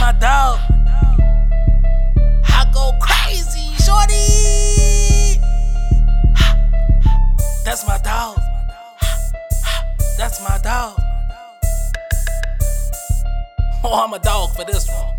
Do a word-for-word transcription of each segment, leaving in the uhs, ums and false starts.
my dog. I go crazy, shorty. That's my dog. That's my dog. Oh, I'm a dog for this one.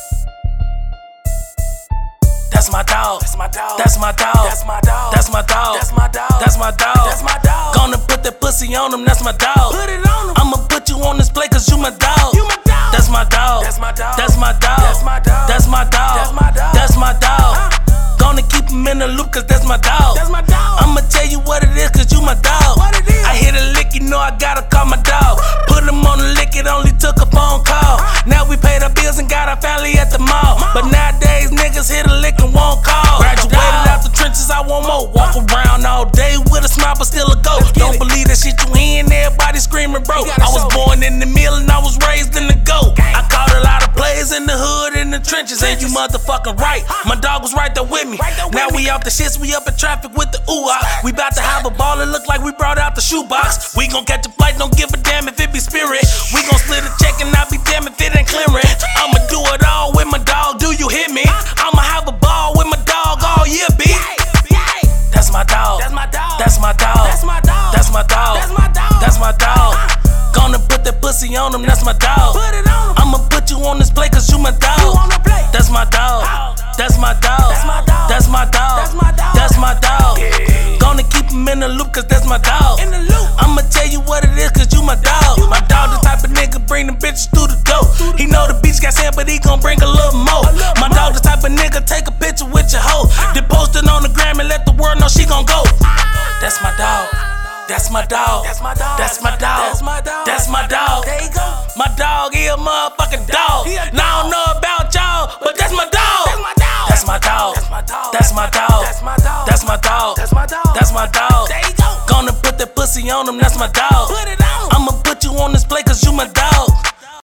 That's my dog. That's my dog. That's my dog. That's my dog. That's my dog. That's my dog. That's my dog. That's my dog. Gonna put that pussy on him. That's my dog. Put it on him. I'ma put you on this play 'cause you my dog. You my dog. That's my dog. That's my dog. That's my dog. That's my dog. That's my dog. That's my dog. That's my dog. Gonna keep him in the loop 'cause that's my dog. That's my dog. I'ma tell you what it is 'cause you my dog. What it is? I hit a lick, you know I gotta call my dog. Put him on the lick, it only took a phone call. Now we paid our bills and got our family at the mall. But nowadays niggas hit a lick and won't call. Graduated out the trenches, I want more. Walk around all day with a smile but still a ghost. Don't believe that shit you hearin', everybody screaming bro. I was born in the mill and I was raised in the goat. I caught a lot of players in the hood, in the trenches. Ain't you motherfucking right? My dog was right there with me. Now we off the shits, we up in traffic with the ooh-ah. We bout to have a ball, it look like we brought out the shoebox. We gon' catch a flight, don't give a damn if it be spirit. We gon' split a check and I be damn if it ain't clearing. I'ma do it all with my dog, do you hear me? I'ma have a ball with my dog all year, B. That's my dog. That's my dog. That's my dog. That's my dog. That's my dog. That's my dog. That's my dog. Gonna put that pussy on him, that's my dog. Put it on him. I'ma put you on this play 'cause you my dog. You on the play. That's my dog. That's my dog. That's my dog. That's my dog. That's my dog. That's my dog. Yeah. Gonna keep him in the loop 'cause that's my dog. In the loop. I'ma tell you what it is 'cause you my dog. You my, my dog, the type of nigga bring them bitches through the door. He know the beach got sand, but he gon' bring a little more. A little my more. Dog, the type of nigga take a picture with your hoe. Uh. Then post it on the gram and let the world know she gon' go. Uh. That's my dog. That's my dog. That's my dog. That's my dog. That's my dog. That's my dog. There you go. My dog, he a motherfucking dog. Now I don't know about y'all, but that's my dog. That's my dog. That's my dog. That's my dog. That's my dog. That's my dog. That's my dog. That's my dog. There you go. Gonna put that pussy on him. That's my dog. Put it on. I'ma put you on this play 'cause you my dog.